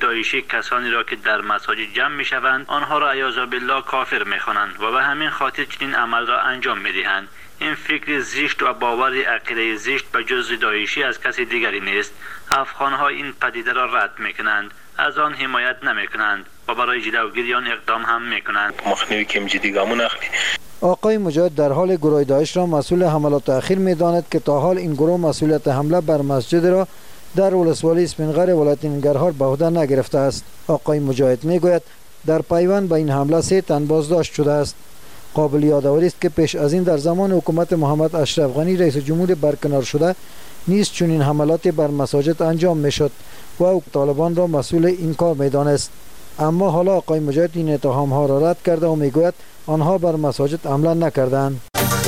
داعشی کسانی را که در مساجد جمع میشوند آنها را عیاذ بالله کافر میخوانند و به همین خاطر چنین عمل را انجام میدهند. این فکر زشت و باور عقیده زشت به جز داعشی از کسی دیگری نیست. افغانها این پدیده را رد میکنند، از آن حمایت نمیکنند و برای جلوگیری آن اقدام هم میکنند. مخنیوی که جدی گامون اخلی. آقای مجاهد در حال گروه داعش را مسئول حملات اخیر می‌داند که تا حال این گروه مسئولیت حمله بر مسجد را در ولسوالی اسفندقر ولایت ننگرهار به عهده نگرفته است. آقای مجاهد میگوید در پیوند به این حمله 3 تن بازداشت شده است. قابل یادآوری است که پیش از این در زمان حکومت محمد اشرف غنی رئیس جمهور برکنار شده نیز چنین حملات بر مساجد انجام میشد و او طالبان را مسئول این کار میدانست. اما حالا آقای مجاهد این اتهام ها را رد کرده و میگوید آنها بر مساجد حمله نکردند.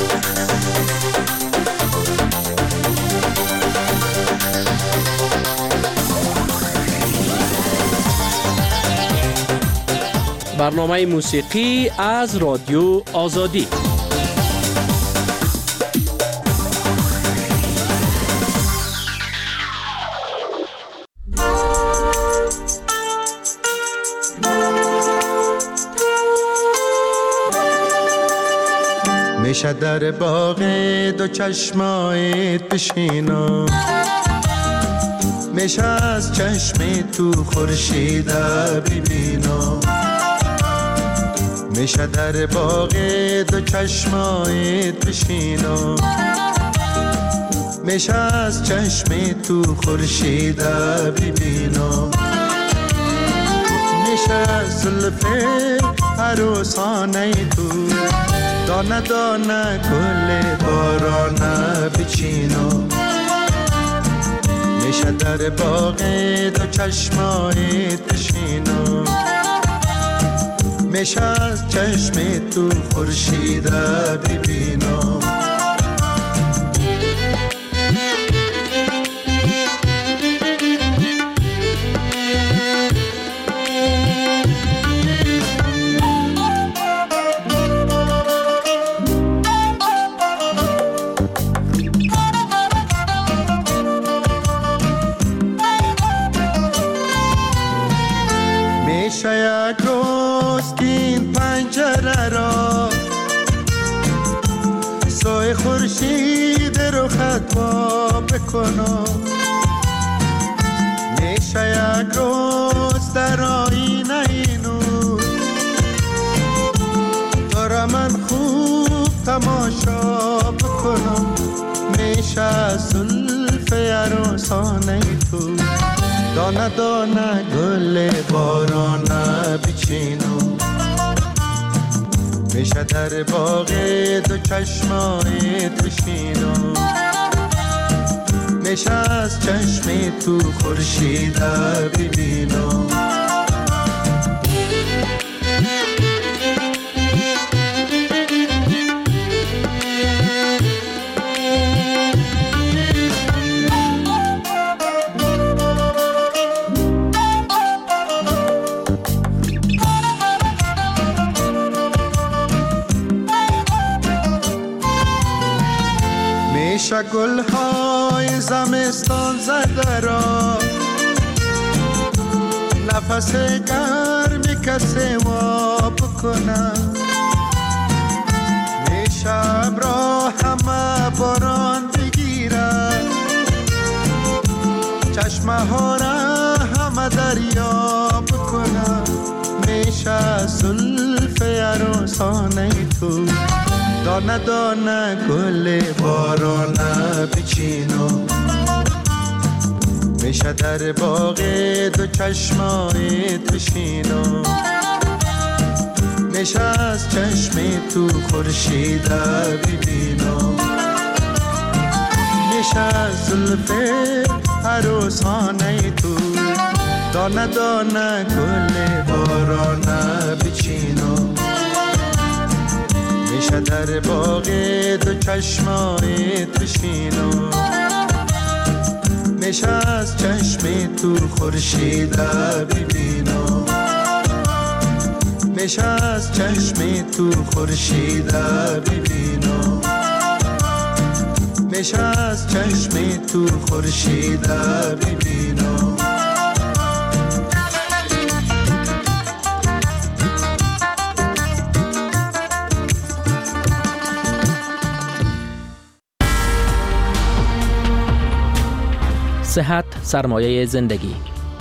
برنامه موسیقی از رادیو آزادی. میشه در باغ دو چشمایت بشینم، میشه از چشم تو خورشید ببینم، میشه در باغ دو چشمایت بشینم، میشه از چشم تو خورشید ببینم، میشه زلف عروسانه تو دانه دانه گل بارانه بچینم، میشه در باغ دو چشمایت بشینم، میشه از چشم تو خورشید ببینم. میشه یک روز که این پنجره را سایه خورشید رو خطبا بکنم، میشه یک روز در آینه نور تو را من خوب تماشا بکنم، میشه زلف عروسانه تو دانه دانه گل بارانه بچینم، میشه در باغ دو چشمایت بشینم، میشه از چشم تو خورشید ببینم. میشه گلهای زمستان زده را نفس گرمی کسی وا بکنم، میشه ابرا همه باران بگیره چشمه ها را همه دریا بکنم، میشه زلف عروسانه تو دانه دانه گل بارانه بچینم، میشه در باغ دو چشمایت بشینم، میشه از چشم تو خورشید ببینم، میشه زلف عروسانه تو دانه دانه گل بارانه بچینم، میشه در باغ دو چشمایت بشینم، میشه از چشم تو خورشید ببینم، میشه از چشم تو خورشید ببینم، میشه از چشم تو خورشید ببینم. صحت سرمایه زندگی.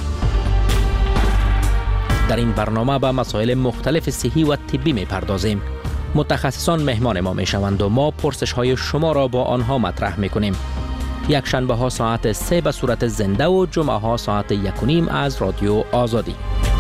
در این برنامه به مسائل مختلف صحی و طبی می پردازیم. متخصصان مهمان ما می شوند و ما پرسش های شما را با آنها مطرح می کنیم. یک شنبه ها ساعت 3 به صورت زنده و جمعه ها ساعت 1:30 از رادیو آزادی.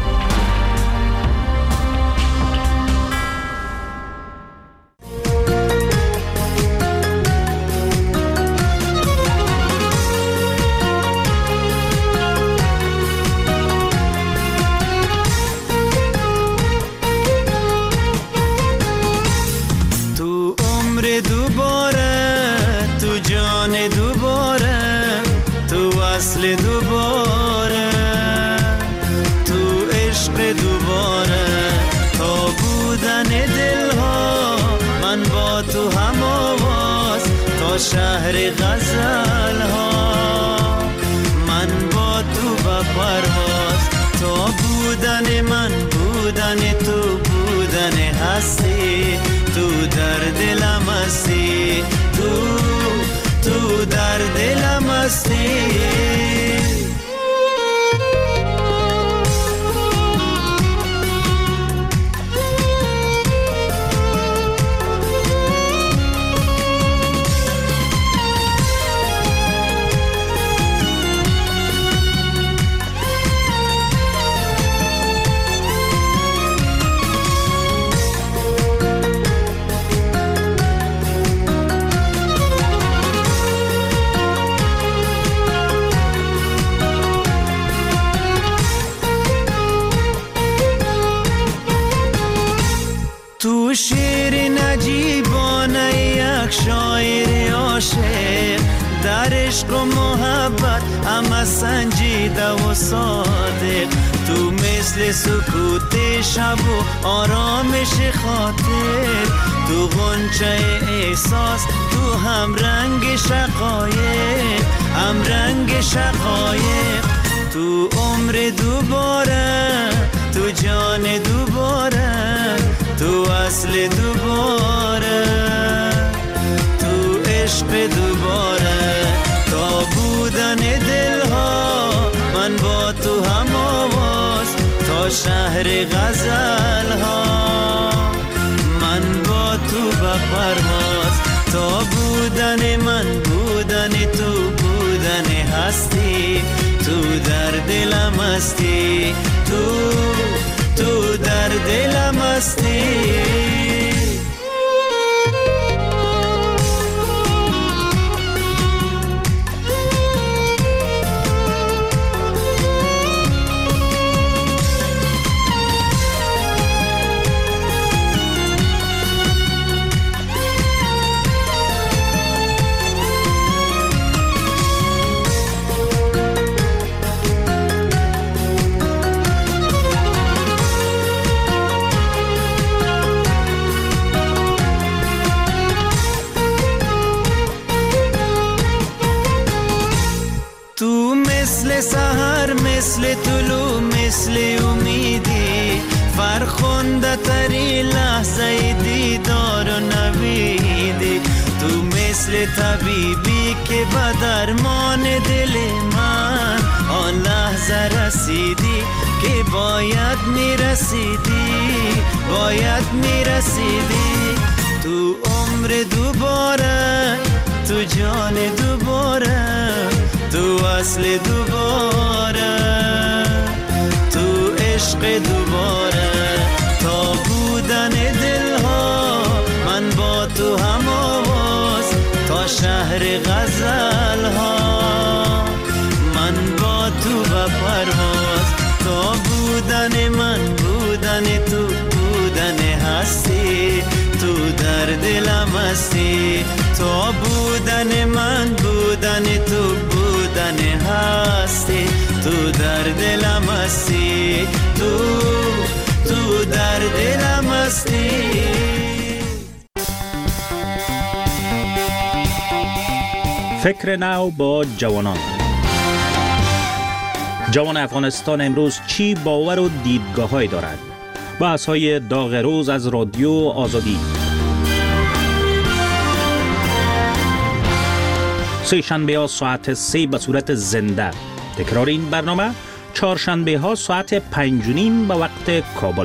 شهر غزل ها من با تو با پرواز، تو بودن من بودن تو بودن هستی، تو در دلم هستی، تو در دلم هستی. تو شعر نجیبانه یک شاعر عاشق، در عشق و محبت همه سنجیده و صادق، تو مثل سکوت شب و آرامش خاطر، تو غنچه احساس، تو هم رنگ شقایق، هم رنگ شقایق، تو عمر دوباره، تو جان دوباره، تو اصل دوباره، تو عشق دوباره، تا بودن دلها من با تو هم آواز، تا شهر غزل ها من با تو به پرواز، تا بودن من بودن تو بودن هستی، تو در دلم هستی، تو در دلم هستی. سحر مثل طلوع مثل امیدی، فرخنده تری لحظه دیدار و نویدی، تو مثل طبیبی که به درمان دل من آن لحظه رسیدی که باید میرسیدی، باید میرسیدی، تو عمر دوباره، تو جان دوباره، تو اصل دوباره، تو عشق دوباره، تا بودن دلها من با تو هم آواز، تا شهر غزل ها من با تو به پرواز، تا بودن من بودن تو بودن هستی، تو در دلم هستی، تا بودن من بودن تو بودن هستی، تو در دلم هستی، تو در دلم هستی. فکر نو با جوانان. جوان افغانستان امروز چی باور و دیدگاه‌هایی دارد؟ بحث‌های داغ روز از رادیو آزادی. سه شنبه ها ساعت 3 به صورت زنده. تکرار این برنامه چهارشنبه ها ساعت 5:30 به وقت کابل.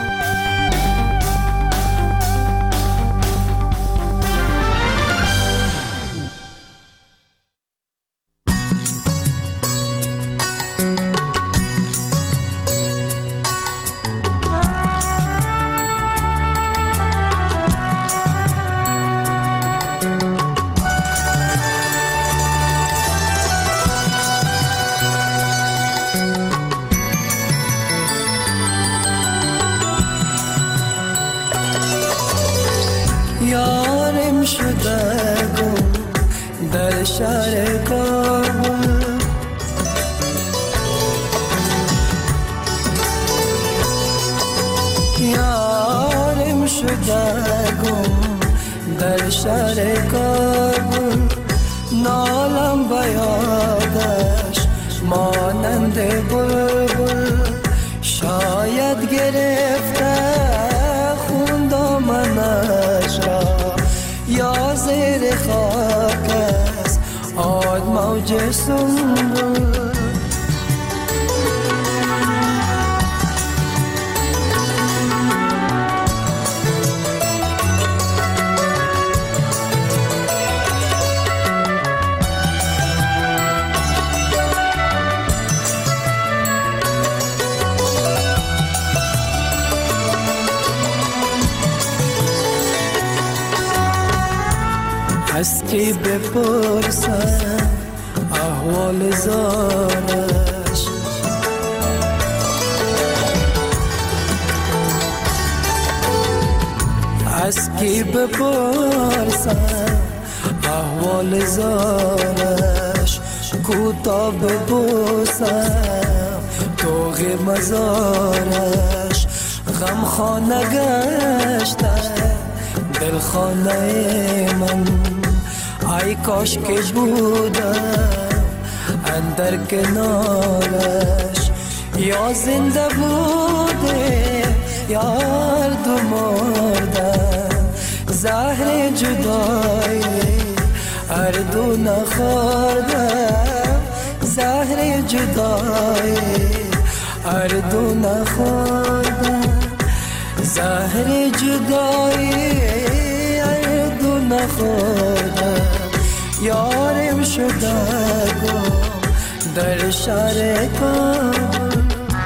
یارم شده گم در شهر کابل، یارم شده گم در شهر کابل، نالم به یادش مانند بلبل، شاید گرفته خون دامنش را یا زیر خاک است آد موج سنبل. از کی بپرسم احوال زارش، از کی بپرسم احوال زارش، کوتا ببوسم توغ مزارش، غم خانه گشته دل خانه من، ای کاش که بودم اندر کنارش، یا زنده بوده یا هر دو مردم، زهر جدایی هر دو نخوردم، زهر جدایی هر دو نخوردم، زهر جدایی هر دو نخوردم، یارم شده گم در شهر کابل.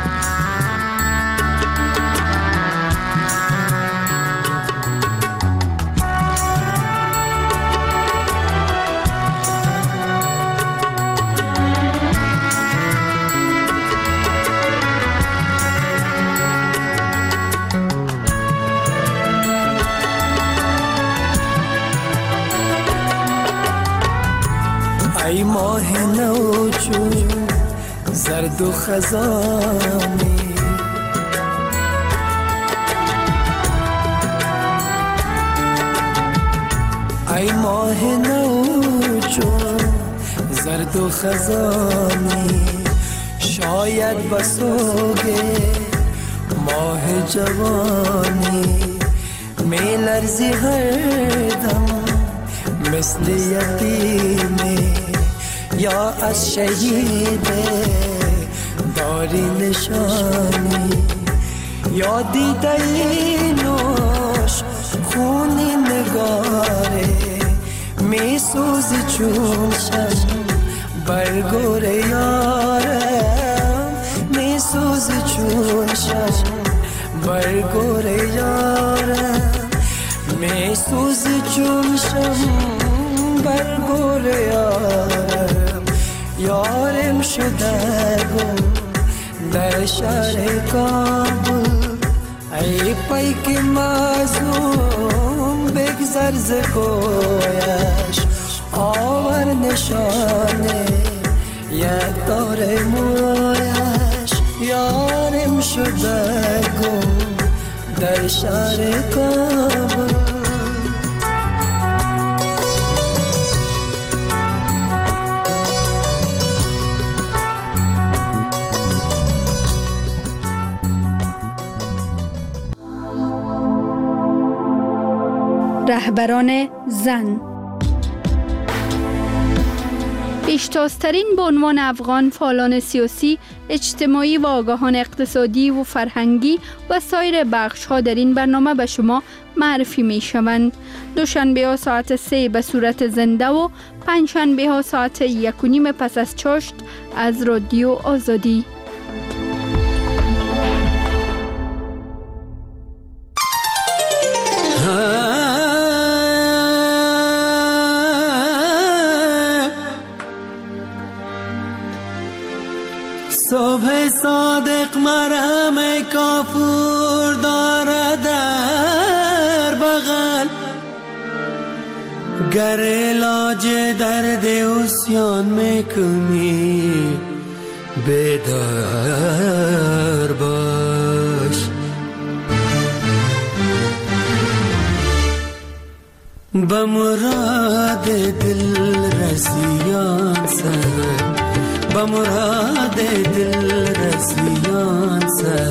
ای ماه نو چون زرد و خزانی، ای ماه نو چون زرد و خزانی، شاید بسوگه ماه جوانی، می لرزی هر دم مثل یتیمی، یا از شهید داری نشانی، یا دیده اینوش خونی نگاره، می سوزی چون شم برگور یارم، می سوزی چون شم برگور یارم، می سوزی چون شم برگور یارم، یارم شده گم در شهر کابل، ای پیک مظلوم بگذر ز کویش، آور نشانه یک دار مویش، یارم شده گم در شهر کابل. رهبران زن پیشتازترین به عنوان افغان فعالان سیاسی، اجتماعی و آگاهان اقتصادی و فرهنگی و سایر بخش‌ها در این برنامه به شما معرفی می شوند. دوشنبه ها ساعت 3 به صورت زنده و پنجشنبه ها ساعت 1:30 پس از چاشت از رادیو آزادی. صبح صادق مرهم کافور داره در بغل، گر علاج درد عصیان میکنی بیدار باش. به مراد دل رسیان سر، به مراد دل رسیان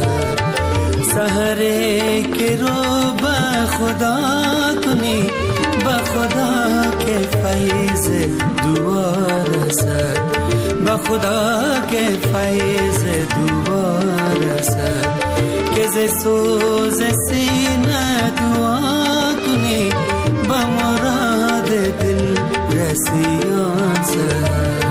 سحره که رو به خدا کنی، به خدا که فیض دعا رسد، به خدا که فیض دعا رسد، که ز سوز سینه دعا کنی، به مراد دل رسیان سر.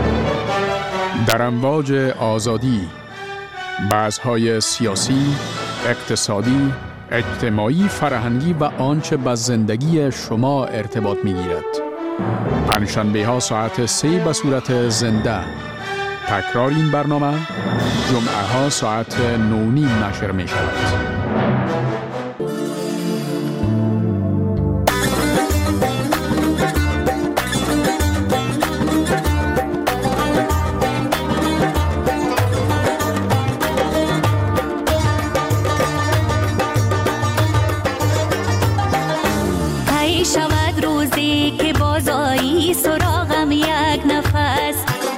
در امواج آزادی، بحث‌های سیاسی، اقتصادی، اجتماعی، فرهنگی و آنچه به زندگی شما ارتباط می‌گیرد. پنجشنبه ها ساعت 3 به صورت زنده. تکرار این برنامه جمعه ها ساعت 9:30 نشر می شود. شود روزی که بازایی سراغم یک نفس،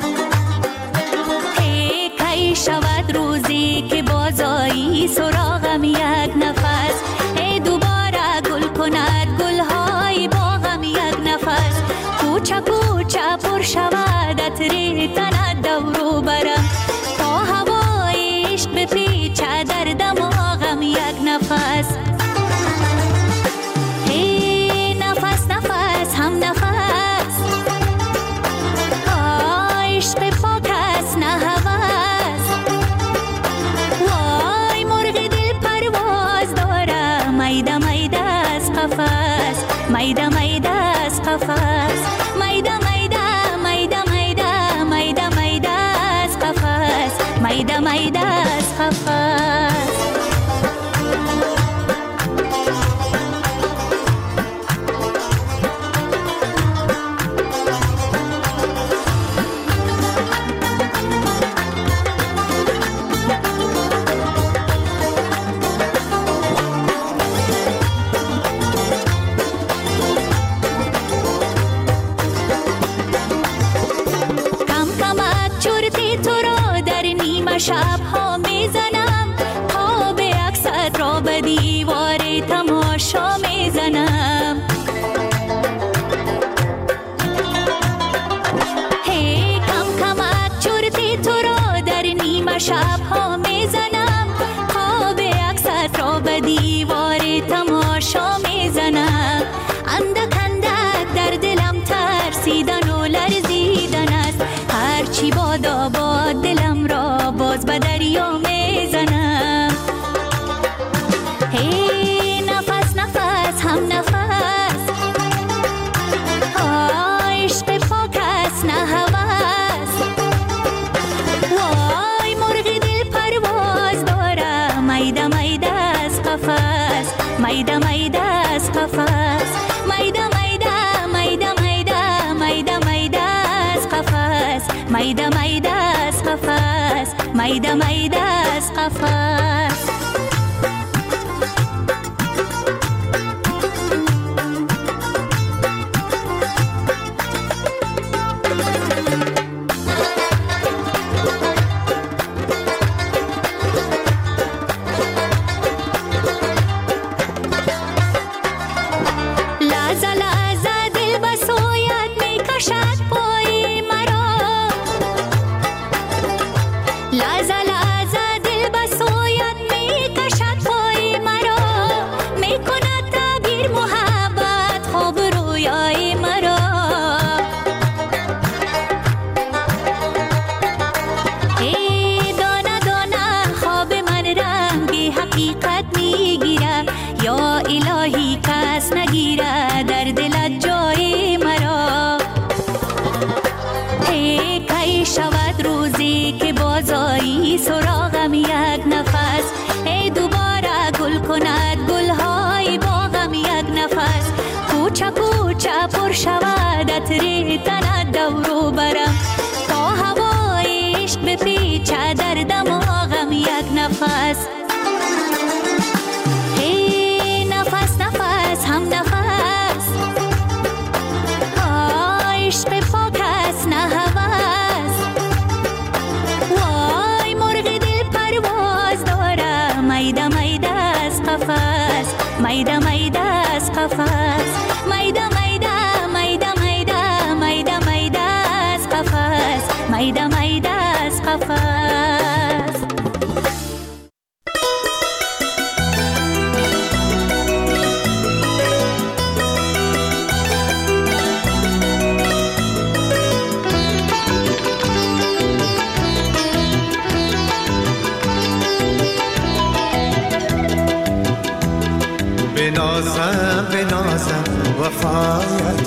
کی شود روزی که بازایی سراغم یک نفس، دوباره گل کند گلهای باغم یک نفس، کوچه کوچه پر شود عطر تنت دورو برم، تا هوای عشق بپیچه در دماغم یک نفس. هم نفس عشق پاک است نه هوس، وای مرغ دل پرواز داره، میده میده از قفس، میده میده از قفس، میده میده میده میده میده میده از قفس، میده میده از قفس. شب ها میزنم، پا به عکست را به دیوار تماشا میزنم، هی کم کمک چرتی تو را در نیمه شب ها میزنم، پا به عکست را به دیوار تماشا میزنم، اندک اندک در دلم ترسیدن و لرزیدن است، هرچی بادا باد دلم را باز به دریا میزنم، هی نفس نفس هم نفس عشق پاک است نه هوس، وای مرغ دل پرواز داره، میده میده از قفس، میده میده از قفس، میده میده میده میده میده میده از قفس، میده میده از قفس، میده میده از قفس. سراغم یک نفس، دوباره گل کند گلهای باغم یک نفس، کوچه کوچه پر شود عطر تنت دورو برم، تا هوای عشق بپیچه در دماغم یک نفس، هی نفس نفس هم نفس عشق پاک است نه هوس، وای مرغ دل پرواز داره، میده میده از قفس، میده میده از قفس، میده میده میده میده میده میده از قفس، میده میده از قفس. وفایت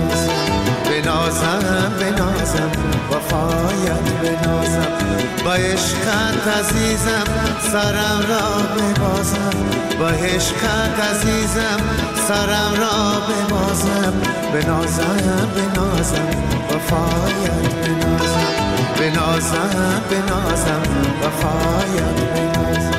بنازم بنازم وفایت بنازم با عشقت عزیزم سرم را ببازم با عشقت عزیزم سرم را ببازم بنازم بنازم وفایت بنازم بنازم بنازم وفایت بنازم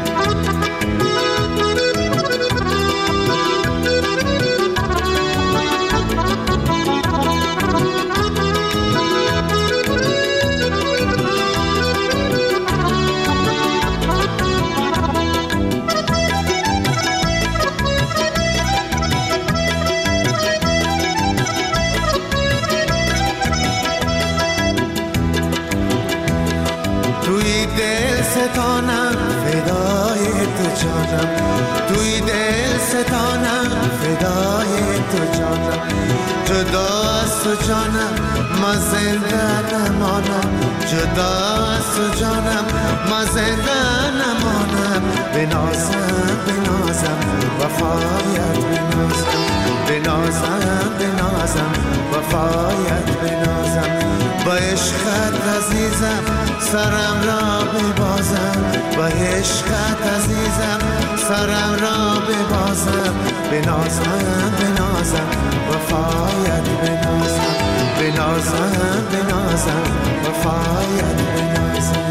ستانم فدای تو جانم توی دل ستانم فدای تو جانم جدا از تو جانم ما زنده نمانم جدا از تو جانم ما زنده نمانم بنازم بنازم وفایت بنازم بنازم بنازم وفایت بنازم با عشقت عزیزم سرم را ببازم با عشقت عزیزم سرم را ببازم بنازم بنازم وفایت بنازم بنازم بنازم وفایت بنازم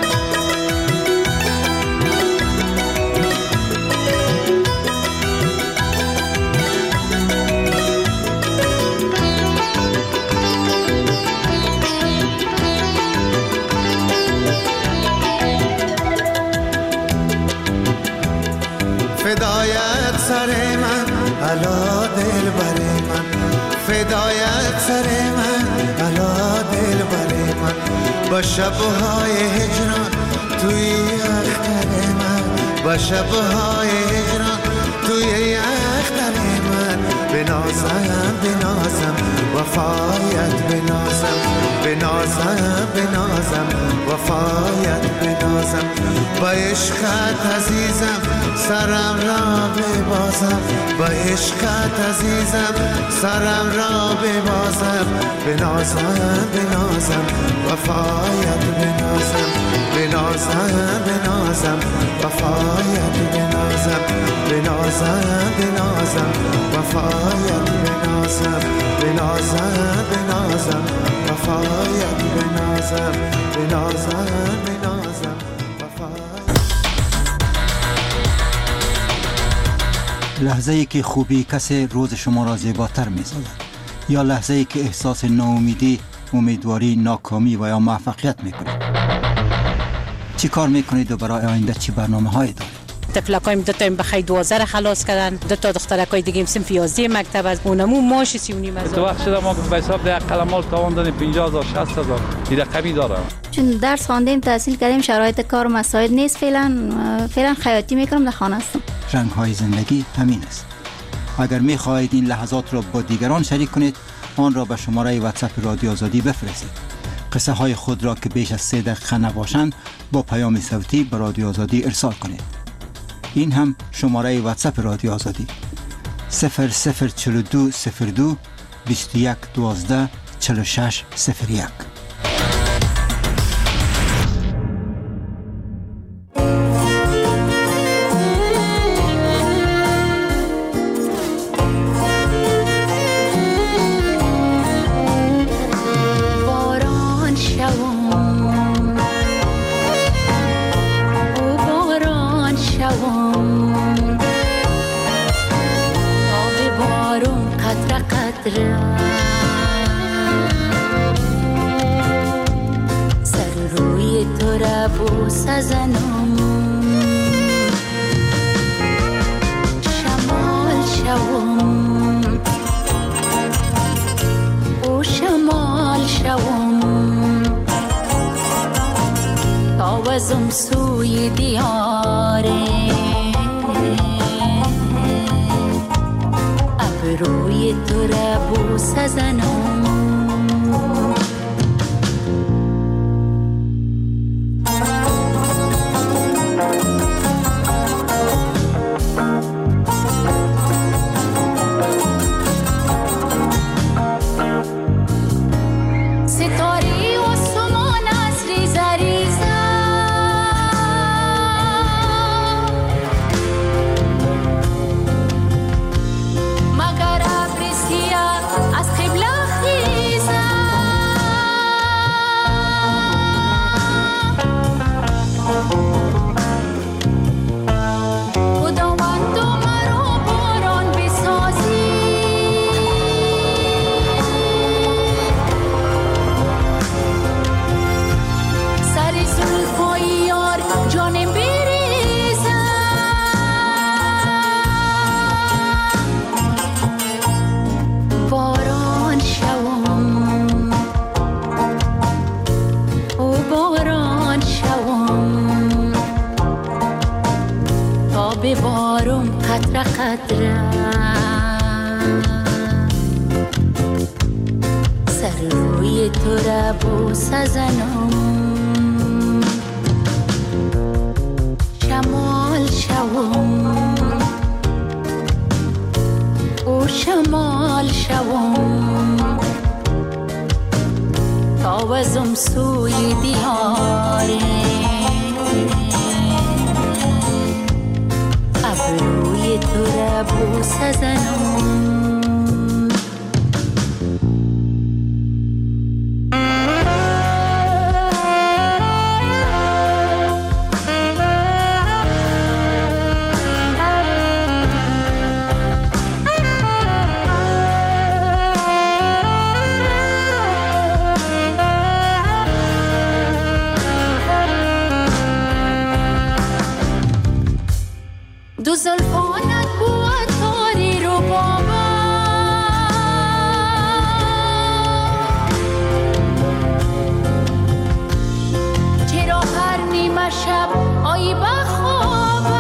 فدایت سر من علا دل بر من فدایت سر من علا دل بر من با شبهای هجران توی اختر من با شبهای هجران توی اختر من بنازم بنازم وفایت بنازم بنازم بنازم وفایت بنازم با عشقت عزیزم سرم را ببازم با عشقت عزیزم سرم را ببازم بنازم بنازم وفایت بنازم بنازم بنازم وفایت بنازم بنازم بنازم وفایت بنازم بنازم بنازم وفایت بنازم بنازم بنازم لحظه ای که خوبی کسی روز شما را زیباتر می سازد یا لحظه ای که احساس ناامیدی، امیدواری، ناکامی و یا موفقیت می کنید. چی کار می کنید و برای آینده چی برنامه هایی دارید؟ طفلکایم دو تا بخیر 12 خلاص کردن، دو تا دخترکای دیگه صنف 11 مکتب از اونمو ماش 39,000 تو وقت شده ما به حساب ده قلمال تاوان دادیم 50,000 60,000 این رقمی دارم. چون درس خواندیم تحصیل کردیم شرایط کار مساعد نیست فعلا خیاطی میکنم در خانه هستم. رنگ های زندگی همین است. اگر می خواهید این لحظات را با دیگران شریک کنید آن را به شماره واتساپ رادیو آزادی بفرستید. قصه های خود را که بیش از 3 دقیقه نباشند با پیام صوتی به رادیو آزادی ارسال کنید. این هم شماره واتساپ رادیو آزادی 0042 02 21 12 46 01. سر روی تو را بوس زنم شمال شوم او شمال شوم تاوزم سوی دیاره روی تو را بوس زنم قطره قطره سر روی تو را بوسه زنم شمال شوم او شمال شوم تاوزم سوی دیاره ابروی تو را بوسه زنم دو زلفانت بود تاری رو بابا چرا هر نیمه شب آیی بخوابم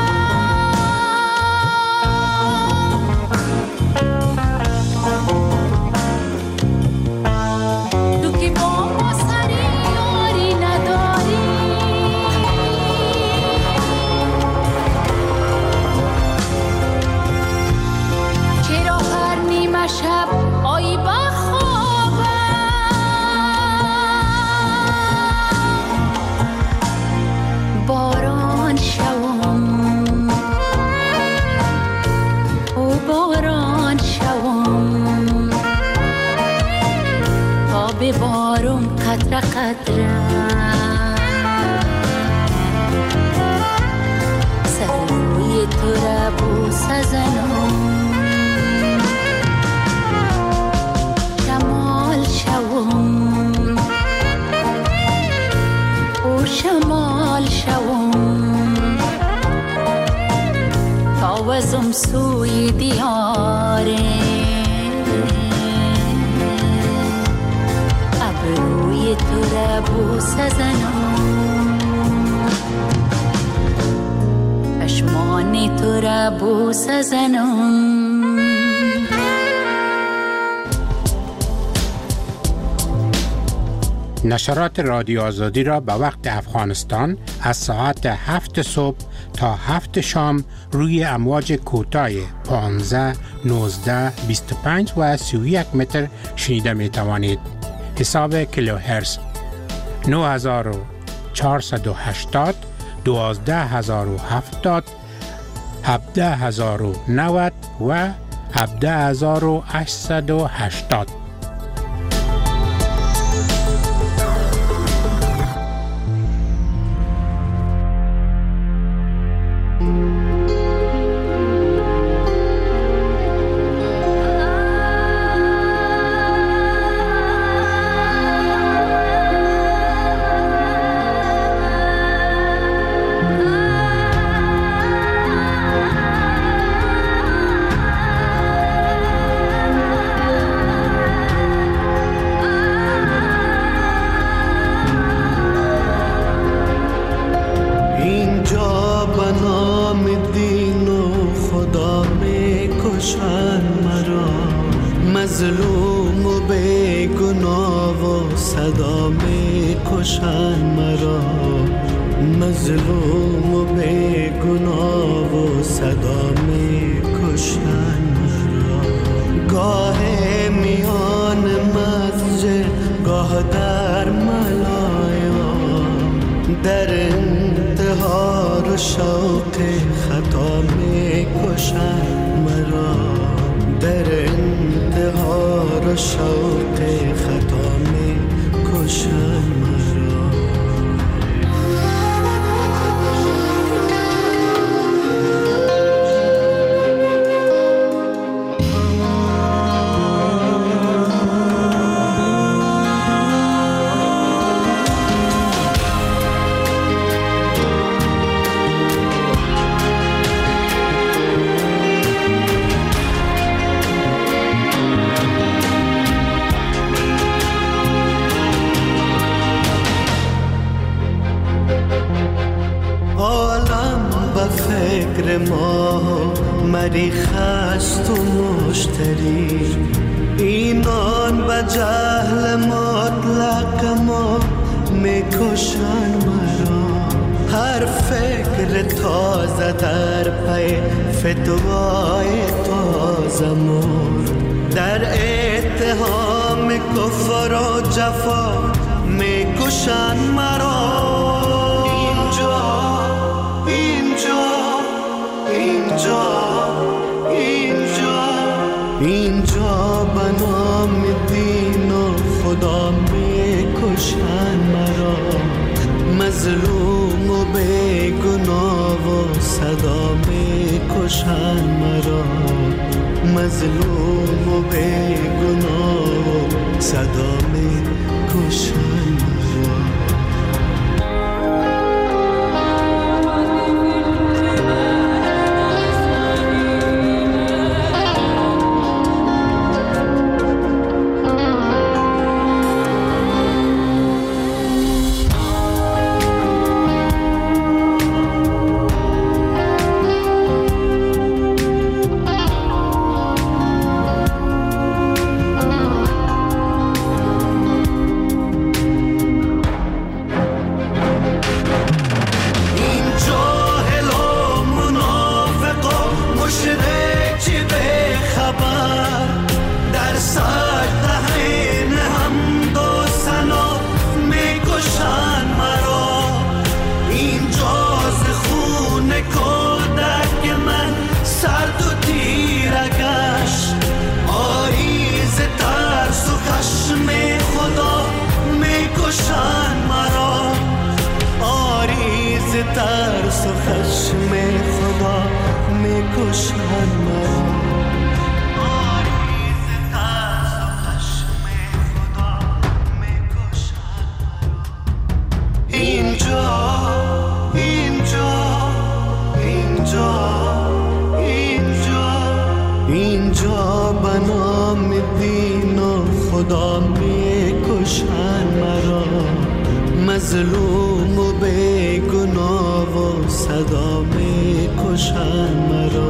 تو که با ما سری یاری نداری شب آیی بخوابم باران شوم او باران شوم تا ببارم قطره قطره سر روی تو را بوسه زنم او شمال شوم تاوزم سوی دیاره ابروی تو را بوسه زنم چشمان تو را بوسه زنم نشرات رادیو آزادی را به وقت افغانستان از ساعت 7 صبح تا 7 شام روی امواج کوتاه 15, 19, 25 و 31 متر شنیده می توانید. حساب کیلوهرتز 9480, 12070, 17090 و 17880. مظلوم و بیگناه و صدا می کشن مرا مظلوم و بیگناه و صدا می کشن مرا گاه میان مسجد گاه در ملایا در انتحار و شوق خطا می کشن مرا در انتحار و شوق خطا می کشن مرا فکر ما مری خست و مشتری، اینان به جهل مطلق ما میکشن مرا. هر فکر تازه در پی فتوای تازه مور، در اتهام کفر و جفا میکشن مرا. اینجا اینجا اینجا اینجا اینجا به نام دین و خدا میکشن مرا. مظلوم و بیگناه و صدا میکشن مرا. مظلوم و بیگناه و صدا میکشن مرا. ترس و خشم خدا میکشن مرا. آریز ترس و خشم خدا میکشن مرا. اینجا اینجا اینجا اینجا اینجا به نام دین و خدا میکشن مرا. مظلوم و بیگناه و صدا میکشن مرا.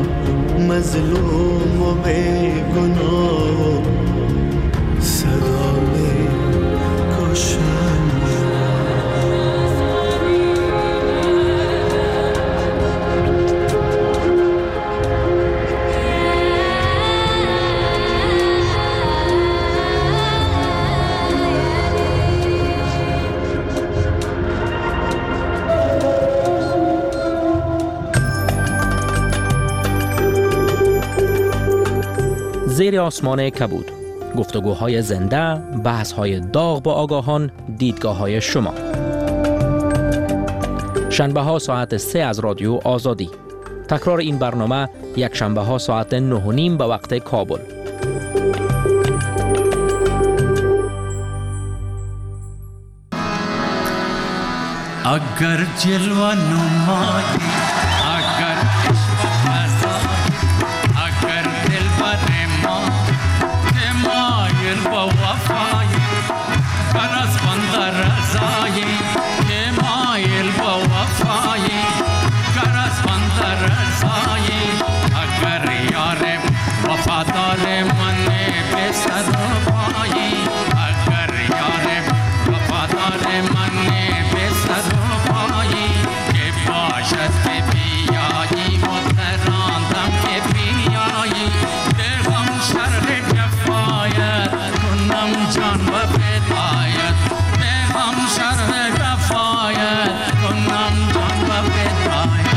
مظلوم و بیگناه و صدا میکشن مرا. زیر آسمان کبود، گفتگوهای زنده، بحث‌های داغ با آگاهان، دیدگاه‌های شما. شنبه‌ها ساعت 3 از رادیو آزادی. تکرار این برنامه یک شنبه‌ها ساعت 9:30 به وقت کابل. اگر جلوه نمایی، اگر عشق فضایی، اگر دل بر ما که مایل با وفایی، برز بند رضایی که مایل با وفایی، برز بند رضایی. اگر یار وفادار من به سر و پایی، اگر یار وفادار من به سر و پایی، که باشد که بیایی متراندم که بیایی، دلم شرح کفایت کنم جان و فدایت، دلم شرح کفایت کنم جان و فدایت.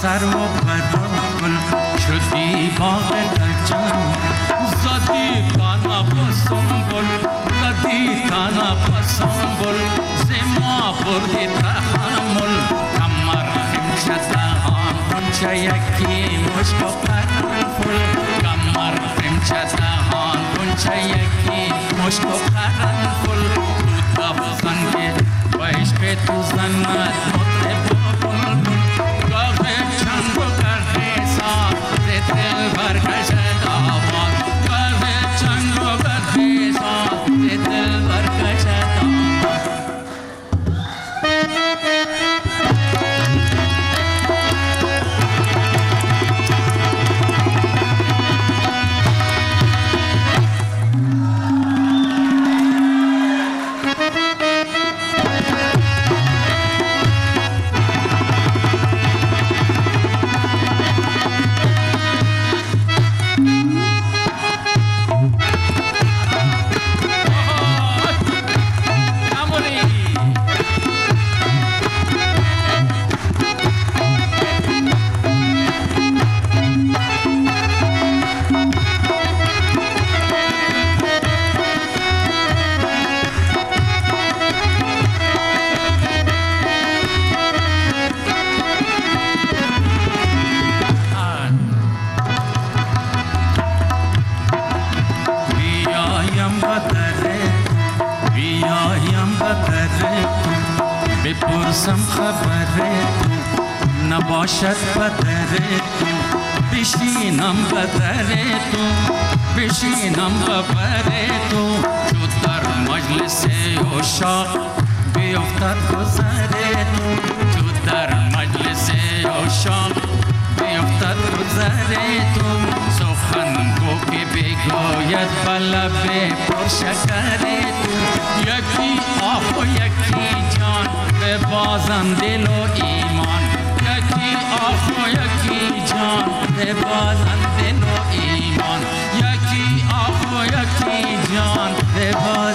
سر و برگل شدی باغ گلچن زدی تانا بسنبل زدی تانا بسنبل زما بردی تحمل کمر خمشت دهان کنچه یکی مشک و قرنفل کمر خمشت دهان کنچه یکی مشک و قرنفل تو دفزن که و عشق تو زند مطرب و بلبل گاه چند و گردیسا ز دل برکشد آواز گاه چند و گردیسا ز دل برکشد آواز بپرسم خبره تو نباشد بدره تو بشینم بدره تو بشینم ببره تو چو در مجلس عشاق بیفتد گذره تو چو در مجلس عشاق بیفتد گذره تو سخن گو که بگوید بلب پرشکره تو یکی آه و یکی جان به بازم دل و ایمان یکی آه و یکی جان به بازم دل و ایمان یکی آه و یکی جان به بازم